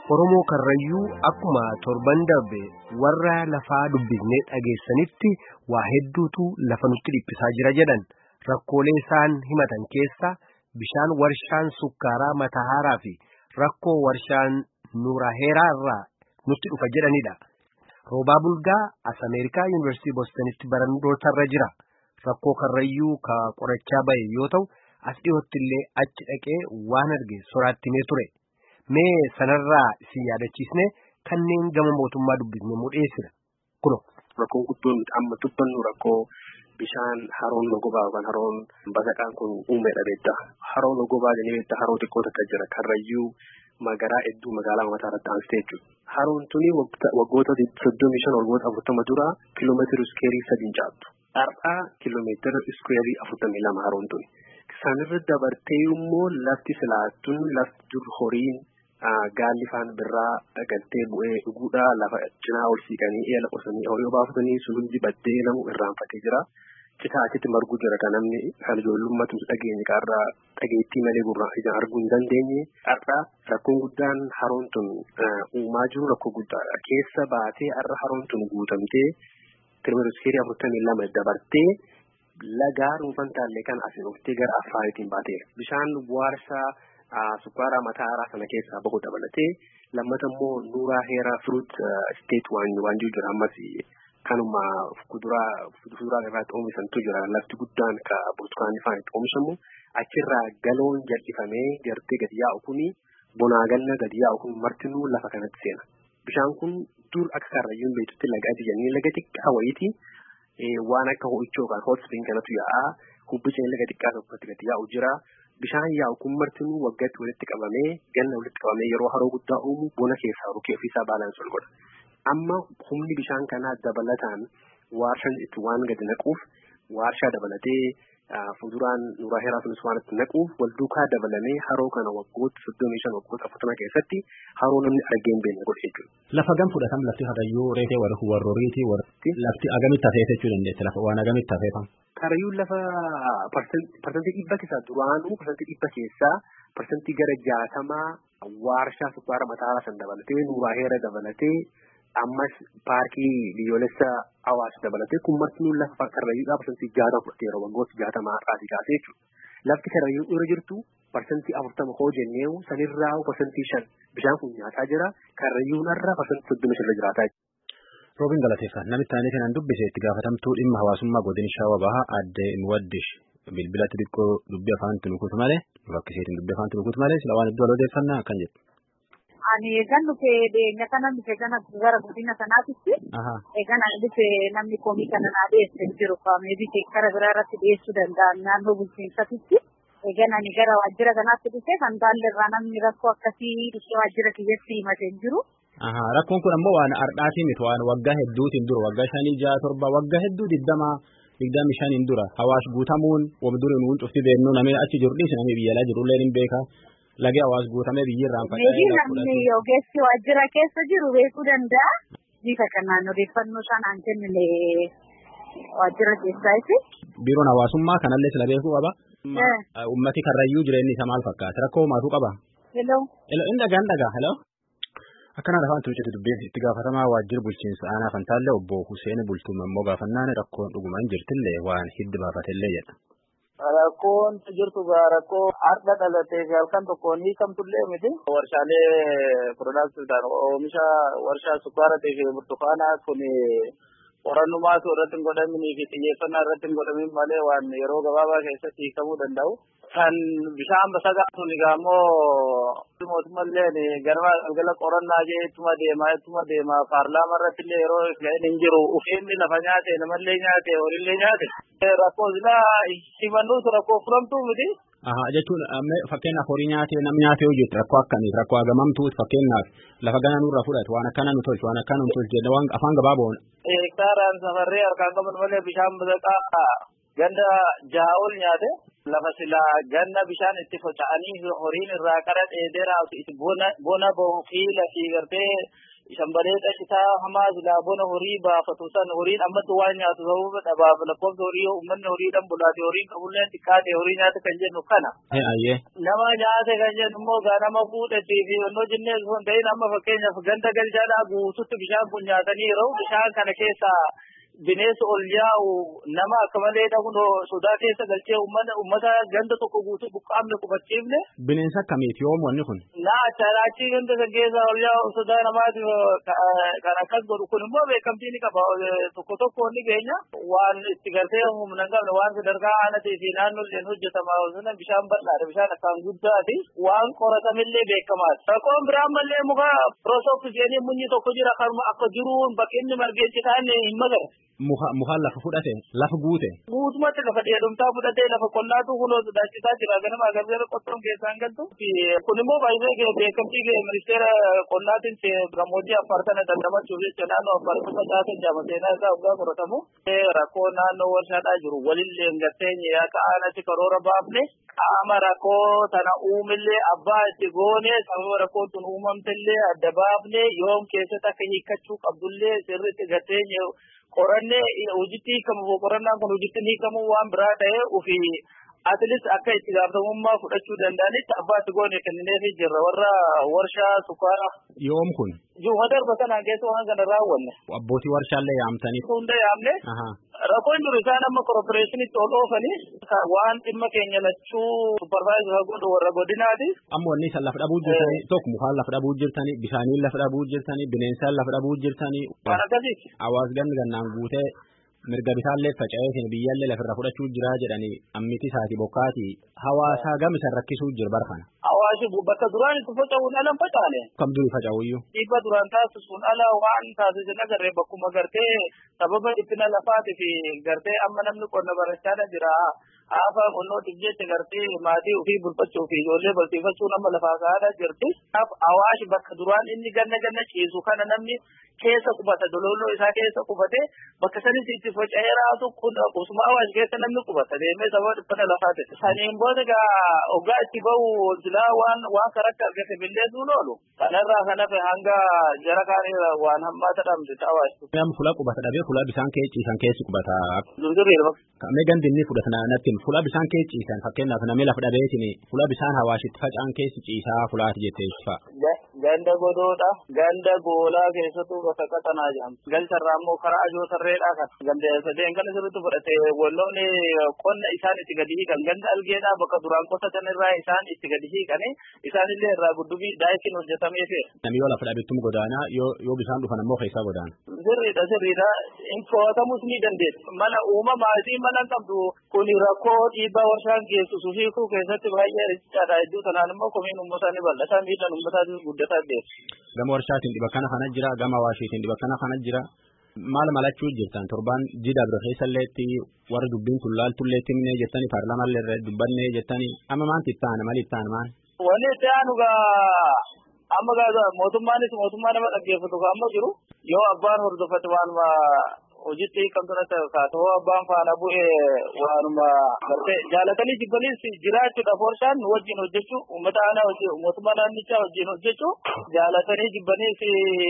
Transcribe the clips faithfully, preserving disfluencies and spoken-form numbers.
Oromoo Karrayyuu akkuma torban darbe warra lafaa dubbisnee dhageessanitti waa hedduutu lafa nutti dhiphisaa jira jedhan. Rakkoolee isaan himatan keessa bishaan warshaan sukkaaraa Matahaaraa fi rakkoo warshaan Nuuraheeraa irraa nutti dhufa jedhanidha. Roobaa Bulgaa as Ameerikaa Yuunivarsiitii Boostonitti barnootarra jira. Rakkoo Karrayyuu ka qorachaa bahe yoo ta'u as dhiyootti illee achi dhaqee waan arge soraatti himee ture. Mee sanarraa si yaadachiisne kanneen gama mootummaa dubbisne mudheessira. Kuno. Rakkoon guddoon amma dubbannu rakkoo bishaan haroon Logobaa yookaan haroon Basaqaan kun uumedha beektaa. Haroon Logobaa jedhanii beektaa haroo xiqqoo takka jira. Karrayyuu magaalaa hedduu magaalaa Mataarratti aansitee jechuudha. Haroon tuni waggoota soddomii shan waggoota afurtama dura kiiloomeetira iskeerii sadiin caattu. Har'aa kiiloomeetira iskeerii afurtamii lama haroon tuni. Sanirra dabartee immoo lafti silaattuun lafti dur horiin gaalli faan birraa galtee bu'ee dhuguudhaa lafa cinaa ol siiqanii eela qosanii horii obaafatanii sululli baddee namu irraanfatee jira. Citaa achitti marguu jira kan namni kan ijoollummaatu dhageenye qaarraa dhageettii malee gurraan ijaan arguu hin dandeenye. Har'aa rakkoon guddaan haroon tun uumaa jiru rakkoo guddaadha. Keessa baatee har'a haroon tun guutamtee kiiloomeetira iskeerii afurtamii lama dabartee lagaa dhuunfan taallee kan asiin oftee gara Affaariitiin baateera. Bishaan warshaa sukkaaraa Matahaaraa sana keessaa bahu dabalatee lammata immoo Nuuraheeraa Fruit State waan waan jira ammas kanuma kuduraa fuduraa irratti oomishantu jira. Lafti guddaan ka burtukaanii faan itti oomishamu achirraa galoon jal'ifamee gartee gadi yaa'u kuni bonaa ganna gadi yaa'u kun martinuu lafa kanatti seena. Bishaan kun dur akka Karrayyuun beektutti laga adii jennee laga xiqqaa wayiiti. Waan akka ho'ichoo kan hot spring kanatu yaa'a kubbicha laga xiqqaa tokkotti gadi yaa'u jira. Bishaan yaa'u kun martinuu waggaatti walitti qabamee ganna walitti qabamee yeroo haroo guddaa uumu bona keessaa rukee ofiisaa baalaansi ol godha. Amma humni bishaan kanaa dabalataan warshaan itti waan gadi naquuf warshaa dabalatee fuduraan Nuuraheeraa sunis waan itti naquuf wal duukaa dabalamee haroo kana waggoota soddomii shan waggoota afurtama keessatti haroo namni argee hin beekne godhe jechuudha. Lafa gam fudhatam lafti Karrayyuu reetee warra warrooriitii warra lafti agamitti hafee jechuu dandeessa lafa waan agamitti hafeefam. Karrayyuun lafa parsantii dhibba keessaa duraanuu parsantii dhibba keessaa parsantii gara jaatamaa warshaa sukkaaraa Matahaaraa san dabalatee Nuuraheeraa dabalatee ammas paarkii biyyoolessa Awaash dabalatee kun martinuu lafa Karrayyuudhaa parsantii jaatama fudhateera waggoota jaatamaa har'aatii kaasee jechuudha. Lafti Karrayyuu irra jirtu parsantii afurtama hoo jenneewu sanirraa parsantii shan bishaan kun nyaataa jira. Karrayyuun irra parsantii soddomii shan irra jiraataa jechuudha. Roobiin galateeffaa namitti aanee kanaan dubbise itti gaafatamtuu dhimma hawaasummaa godina Shawaa Bahaa Aadde Nuwaddish bilbilatti xiqqoo dubbii afaan tunukuutu malee bakkiseetiin dubbii afaan tunukuutu malee sila waan iddoo odeeffannaa akkan jettu. Ani eegan dhufe deenya kana dhufe kana gara godina sanaatitti eegan ani dhufe namni komii kana naa dhiyeessee jiru qaamee bitee gara biraa irratti dhiyeessuu danda'an naannoo bulchiinsatitti eegan ani gara waajjira kanaatti dhufe kan taalleerraa namni rakkoo akkasii dhufe waajjira kiyyatti himatee jiru. Rakkoon kun ammoo waan ardhaatii miti waan waggaa hedduutiin dura waggaa shanii ja'a torba waggaa hedduu digdamaa digdami shaniin dura Awaash guutamuun wamduriin wuun cufti deemnu namni achi jiru dhiisi namni biyya alaa jirullee ni beeka lagi Awaash guutamee biyyirraan faca'ee namni ogeessi waajjira keessa jiru beekuu danda'a. Bifa kanaan odeeffannoo sanaan kennine waajjira keessaati. Biiroon hawaasummaa kanallee sila beekuu qaba. Ummati Karrayyuu jireenyi isa maal fakkaata rakkoo maatuu qaba. Hello. Hello inni dhagaan dhagaa hello. Akkana lafaan tuuchatu dubbiin itti gaafatamaa waajjira bulchiinsa aanaa Fantaallee obbo Hussein Bultuun immoo gaafannaan rakkoon dhugumaan jirtillee waan hiddi baafatellee jedha. Rakkoon jirtu rakkoo har'a dhalatee fi halkan tokkoon hiikamtullee miti. Warshaalee piroodaaktiidhaan oomisha warshaa sukkaaraa fi burtukaanaa kun qorannummaatu irratti hin godhaminii fi xiyyeeffannaa irratti hin godhamin malee waan yeroo gabaabaa keessatti hiikamuu danda'u. Kan bishaan basagaa sun egaa immoo mootummallee garba galgala qorannaa jee ittuma deemaa ittuma deemaa paarlaamaa irratti illee yeroo ga'een hin jiru ufeenni lafa nyaate namallee nyaate horiillee nyaate rakkoo silaa himannuutu rakkoo furamtuu miti. Jechuun fakkeenyaaf horii nyaatee nam nyaatee hojjetu rakkoo akkamii rakkoo hagamamtuuti fakkeenyaaf lafa gana nurra fudhatu waan akkana nu tolchu waan akkana nu tolchu jedha waan afaan gabaaboon. Hektaaraan safarree harkaan qaban malee bishaan basaqaa ganda ja'a ol nyaate. Lafa silaa ganna bishaan itti faca'anii horiin irraa qara dheederaa itti bona bona boonfiila fi gartee shambalee qashitaa hamaa zilaabona horii baafatu san horiin ammatti waan nyaatu sababa dhabaaf lakkoofsa horii uummanni horiidhaan bulaate horiin qabulleen xiqqaate horii nyaata kan jennu kana. Nama nyaate kan jennu immoo gaa nama fuudhatee fi wannoo jennee osoo hin ta'in amma fakkeenyaaf ganda galchaadhaa guututti bishaan kun nyaatanii yeroo bishaan kana keessaa bineensi ol yaa'u nama akka malee dhahuun sodaa keessa galchee uummata uummata ganda tokko guutuu buqqaamne qubachiifne. Bineensa akkamiiti yoom wanni kun? Naa achii ganda san keessa ol yaa'u sodaa namaati kan akkas godhu kun immoo beekamtii ni qaba tokko tokko ni beenya waan itti galtee humna hin qabne waan sadarkaa aanaa fi naannoo illee hojjetama osoo bishaan bal'aadha bishaan akkaan guddaati waan qoratamillee beekamaadha. Rakkoon biraan mallee muka piroosoopisiinii munyi tokko jira karuma akka jiruun bakki inni margeetti taa'an hin magare. Mukaan lafa fudhate lafa guute. Guutumatti lafa dheedumtaa fudhatee lafa qonnaatu kunoo sodaachisaa jira ganama agarsiisa qottoon keessaan galtu. Kun immoo baay'ee beekamtii ministeera qonnaatiin gammoojjii Affaar sana dandamachuuf jecha naannoo Affaar facaasan jaama seenaa isaa waggaa qoratamu. Rakkoo naannoo warshaadhaa jiru walillee gatteenye akka aanatti karoora baafne qaama rakkoo tana uumillee abbaa itti goone sababa rakkoon tun uumamtellee adda baafne yoom keessatti akka hiikkachuu qabdullee sirriitti gatteenye. Qorannee hojiitti hiikamu qorannaan kun hojiitti hiikamu waan biraa ta'ee ofii atilis akka itti gaafatamummaa fudhachuu danda'anitti abbaatti goone kennineefii jirra warra warshaa sukkaaraa. Yoom kun? Juuma darba kanaan keessa waan kana raawwanne. Abbootii warshaallee yaamtanii. Hunda yaamne. Rakkoon jiru isaan amma korporeeshinitti ol oofanii waan dhimma keenya lachuu supervaayizara godhu warra godinaati. Amma wanni isaan lafa dhabuu jirtanii tokko mukaan lafa dhabuu jirtanii bishaaniin lafa dhabuu jirtanii bineensaan lafa dhabuu jirtanii. Waan akkasiiti. Hawaas ganni gannaan guutee mirga bisaallee faca'ee biyyaallee lafarra fudhachuu jira jedhanii ammiti isaati bokkaati hawaasaa gam isan rakkisuu jira barfana. Hawaasi bakka duraan itti faca'uun ala hin facaane. Kam duri faca'uyyuu. Dhibba duraan taasisuun ala waan taasisan agarree bakkuma gartee sababa dhiphina lafaatii fi gartee amma namni qonna barachaadha jira. Haafaa qonnootiif jecha gartee maatii ofii bulfachuu fi ijoollee barsiifachuu nama lafaa kaa'aadha jirti. Hawaashi bakka duraan inni ganna ganna ciisu kana namni keessa qubata dololoo isaa keessa qubate bakka sanis itti faca'ee raatu kun qubsuma hawaashi keessa namni qubata deemee sababa dhiphina lafaati. Saniin booda gaa ogaa itti bahu silaa waan waan karakka argate billeessuun oolu. Kanarraa kan hafe hanga jara kaanii waan hammaata dhabde hawaashi. Namni fuula qubata dhabee fuula bishaan kee ciisan keessi qubata. Dunduriidha. Kamee gandi inni fudhatan natti fuula bishaan kee ciisan fakkeenyaaf namni lafa dhabeetiin fuula bishaan hawaashitti faca'an keessi ciisaa fulaati jettee fa. Ganda godoodha ganda goolaa keessattuu bakka qaxanaa jedhamu. Galcharraa immoo karaa ajoo sarreedhaa kan ganda sadeen kan sirriitti fudhate walloonni qonna isaan itti gadi hiikan ganda algeedhaa bakka duraan qotatan irraa isaan itti gadi hiikanii isaanillee irraa guddubii daayikiin hojjetamee fi. Namni yoo lafa dhabeettum godaanaa yoo bishaan dhufan ammoo keessaa godaana. Sirriidha sirriidha hin to'atamus ni dandeessu mala uumamaa fi mala qabdu kuni rakkoo dhiibbaa warshaan geessisu hiikuu keessatti baay'ee riqichaadha hedduu sanaan immoo komiin uummataa ni bal'ata miidhaan uummataatis guddataa deema. Gama warshaatiin dhiba kana kana jira gama hawaashiitiin dhiba kana kana jira maal malachuu jirtan torbaan jida bira keessalleetti warri dubbiin tun laaltulleetti himnee jettanii paarlaamallee irra dubbannee jettanii amma maanti itti aana mali itti aana maal. Wanni itti aanu gaa amma gaa mootummaanis mootummaa nama dhaggeeffatu gaa amma jiru yoo abbaan hordofate waanuma hojiitti kamtana kaatoo abbaan faana bu'ee waanuma gartee jaalatanii jibbaniis jiraachuudhaaf warshaan wajjin hojjechuu uummata aanaa hojii mootummaa naannichaa wajjin hojjechuu jaalatanii jibbaniis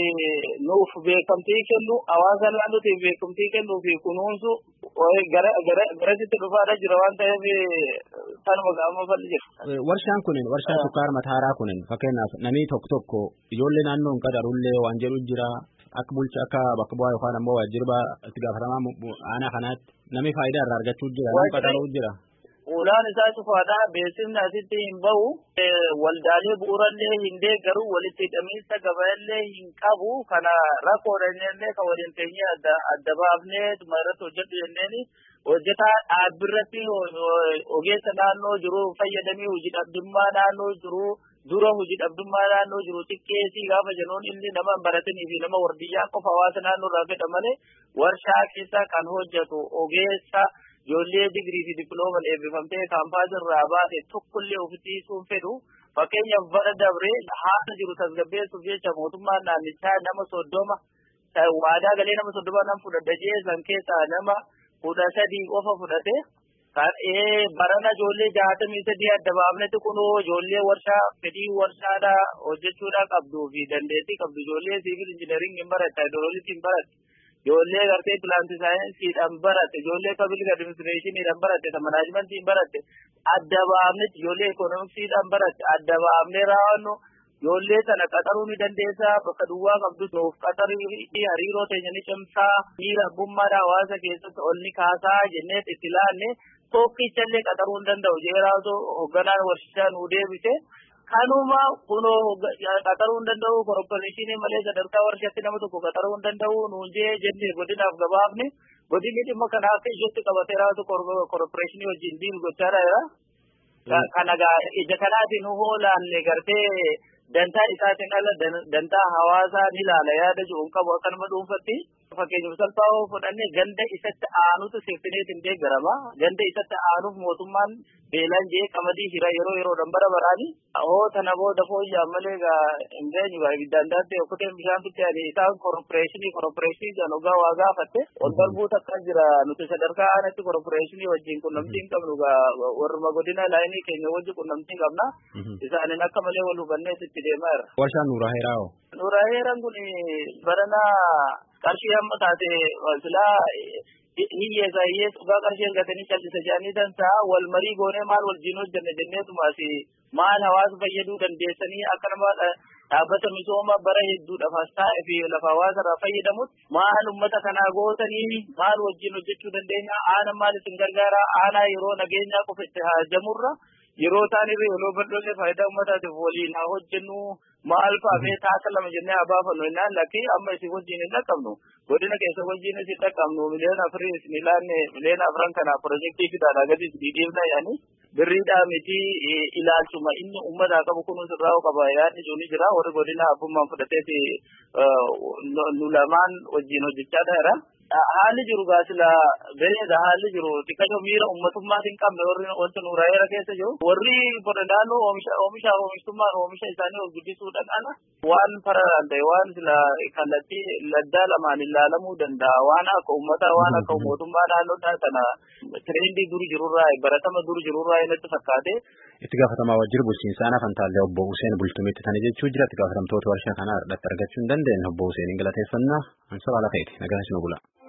nuuf beekamtii kennu hawaasa naannootiif beekamtii kennuu fi kunuunsu gara gara garasitti dhufaadha jira waan ta'eef tanuma gaama falli jira. Warshaan kunin warshaan sukkaara mataaraa kunin fakkeenyaaf namni tokko tokko ijoollee naannoo hin qaxarullee waan jedhu jira. Akka bulcha akka bakka bu'aa yookaan ammoo waajjirba itti gaafatamaa aanaa kanaatti namni faayidaa irraa argachuu jira namni qaxaruu jira. Ulaan isaa cufaadha beeksifni asitti hin bahu waldaalee bu'uurallee hin deeggaru walitti hidhamiinsa gabaillee hin qabu kana rakkoodha jennee kan waliin teenyee adda adda baafnee dhuma irratti hojjedhu jenneeni hojjetaa dhaabbirratti ogeessa naannoo jiru fayyadamee hojii dhabdummaa naannoo jiru. Dura hojii dhabdummaa naannoo jiru xiqqeessii gaafa jennuun inni nama baratanii fi nama wardiyyaa qofa hawaasa naannoo irraa fedha malee warshaa keessa kan hojjetu ogeessa ijoollee digirii fi dippiloomaan eebbifamtee kaampaasii irraa baate tokkollee ofitti hiisuun fedhu fakkeenyaaf bara dabree haala jiru tasgabbeessuuf jecha mootummaan naannichaa nama soddoma waadaa galee nama soddoma nama fudhadha jeessan keessaa nama kudha sadii qofa fudhate Kan ee barana ijoollee jaatamii sadii adda baafnetti kunoo ijoollee warshaa fedhii warshaadhaa hojjechuudhaa qabduu fi dandeettii qabdu ijoollee siivil injineeringiin baratte haayidroolojiin baratte ijoollee gartee pilaanti saayinsiidhaan baratte ijoollee pabliik adiministireeshiniidhaan baratte manaajimentiin baratte adda baafnetti ijoollee ikoonomiksiidhaan baratte adda baafnee raawwannu ijoollee sana qaxaruu ni dandeessaa bakka duwwaa qabdu nuuf qaxarii hariiroo teenya ni cimsaa miira abbummaadhaa hawaasa keessatti ol ni kaasaa jennee itti ilaanne tokkichallee qaxaruu hin danda'u jeeraatu hoogganaan warshaa nuu deebise. Kanuma kunoo qaxaruu hin danda'u korporeeshinii malee sadarkaa warshaatti nama tokko qaxaruu hin danda'u nuun jee jennee godinaaf gabaafne godinni dhimma kana akka ijotti qabatee raawwatu korporeeshinii wajjin diil gochaa jira. Kana ija kanaatiin hoolaan gartee dantaa isaatiin ala dantaa hawaasaa ni ilaala yaada jiru qabu akkanuma dhuunfatti. Fakkeenyaaf salphaa fudhannee ganda isatti aanutu seeftineetiin deeggarama. Ganda isatti aanuuf mootummaan beelaan jee qamadii hira yeroo yeroodhaan bara baraani. Oo tana booda fooyyaan malee gaa hin geenyu gaa ibiddaan daattee okkoteen bishaan bitti ani isaan korporeeshinii korporeeshinii kan ogaa waa gaafatte ol darbuutu akka jira nuti sadarkaa aanatti korporeeshinii wajjin qunnamtii hin qabnu gaa warruma godina laayinii keenya wajjin qunnamtii qabna. Isaanin akka malee wal hubannee itti deemaa jira. Warshaan Nuuraa Heeraa'oo. Nuuraa Heeraan kun baranaa qarshii amma taate silaa hiyyeessa hiyyeessa dhugaa qarshii gatanii callisa jedhanii dansaa wal marii goonee maal wajjin hojjenne jenneetumaas maal hawaasa fayyaduu dandeessanii akka nama dhaabbata misooma bara hedduudhaaf as taa'e fi lafa hawaasarraa fayyadamutti maal uummata kanaa gootanii maal wajjin hojjechuu dandeenya aanaa maal isin gargaara aanaa yeroo nageenyaa qofa itti haajamurra yeroo isaanirra yeroo bal'oollee faayidaa uummataatiif waliin haa hojjennu maal fa'amee taasa lama jennee haa baafannu innaan lakkii amma isin wajjin hin dhaqqabnu godina keessa wajjin isin dhaqqabnu miliyoona afurii isin ilaanne miliyoona afran kana pirojektii fidaadhaa gadi isin dhiibna yaani birriidhaa miti ilaalchuma inni uummataa qabu kunuun sirraa'u qaba yaadni jiru ni jira warri godina abbummaan fudhateeti nu lamaan wajjin hojjechaa ta'eera. Haalli jiru gaasila beeeda haalli jiru xiqqasho miira uummatummaatti hin qabne warri wanta Nuuraa Heeraa keessa jiru warri naannoo oomisha oomisha oomishtummaan oomisha isaanii ol guddisuudhaan ala waan pararaan ta'e waan sila kallattii laddaa lamaan ilaalamuu danda'a waan akka uummataa waan akka mootummaa naannoodhaa sana tireendii dur jirurraa baratama dur jirurraa inatti fakkaate. Itti gaafatamaa wajjira bulchiinsaa Nafantaallee obbo Huseen Bultumitti tana jechuu jira itti gaafatamtoota warshaa kanaa irratti argachuu hin dandeenye obbo Huseen galateeffannaa ansa baala ta'eeti nagaan isin bula.